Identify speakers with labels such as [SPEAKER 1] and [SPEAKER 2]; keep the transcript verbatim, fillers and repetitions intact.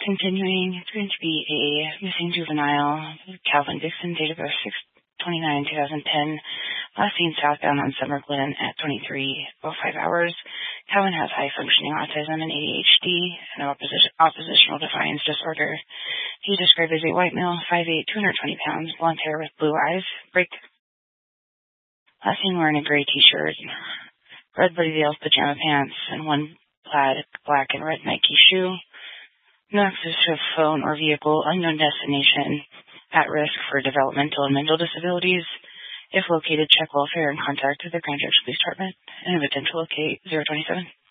[SPEAKER 1] Continuing, it's going to be a missing juvenile, Calvin Dixon, date of birth six twenty-nine twenty ten, last seen southbound on Summer Glen at twenty-three oh five hours. Calvin has high-functioning autism and A D H D and opposition, oppositional defiance disorder. He described as a white male, five eight, two hundred twenty pounds, blonde hair with blue eyes. Break. Last seen wearing a gray t-shirt, red Buddy Dale's pajama pants, and one plaid black and red Nike shoe. No access to a phone or vehicle, unknown destination, at risk for developmental and mental disabilities. If located, check welfare and contact the Grand Junction Police Department and invitation to locate zero twenty-seven.